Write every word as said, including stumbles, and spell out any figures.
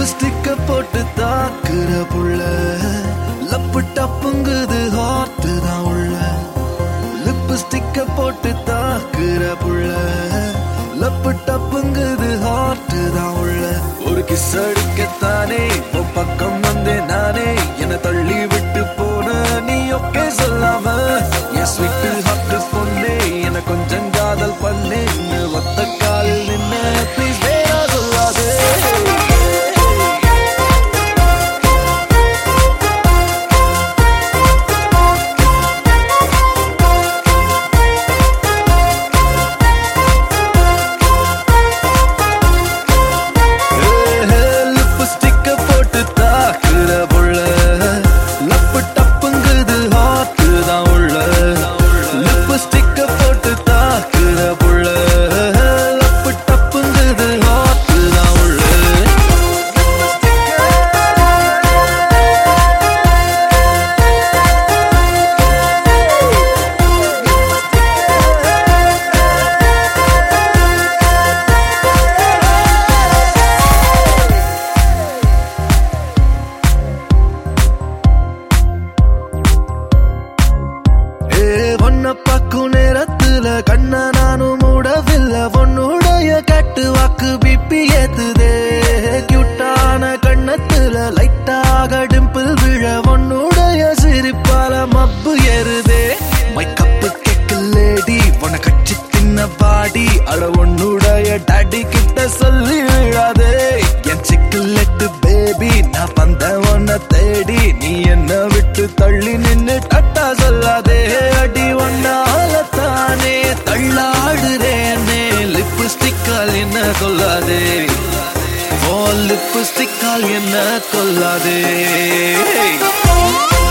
லிப்ஸ்டிக்க போட்டு தாக்குற புள்ள லப்பு டப்புங்குது ஹார்ட் தான் உள்ள லிப்ஸ்டிக்க போட்டு தாக்குற புள்ள லப்பு டப்புங்குது ஹார்ட் தான் உள்ள ஒரு கிஸ் அடிக்கத்தானே உன் பக்கம் வந்தே நானே என்னை தள்ளி விட்டு போன நீ ஓகே சொல்லாம என் ஸ்வீட்டு ஹார்ட் பொண்ணே என்னை கொஞ்சம் காதல் பண்ணே ஒத்த காலில் நின்ன ப்ளீஸ் வேணா சொல்லாதே பக்கு நேரத்துல கண்ண நானும் மூடவில்லை உன்னுடைய கட்டு வாக்கு பிப்பி ஏத்துதே கியூட்டான கண்ணத்துல லைட்டாக டிம்பிள் விழ உன்னுடைய சிரிப்பால மப்பு ஏறுதே மை கப்பு கேக்கு லேடி உன கட்சி தின்ன பாடி அட உன்னுடைய டாடி கிட்ட சொல்லி விழாதே என் சிக்கலெட்டு பேபி நான் வந்த உன்னை தேடி நீ என்ன விட்டு தள்ளி நின்னு டட்டா சொல்லாதே அடி ஒன்னால தானே தள்ளாடுறேனே லிப்ஸ்டிக்கால் என்ன கொல்லாதே ஓ லிப்ஸ்டிக்கால் என்ன கொல்லாதே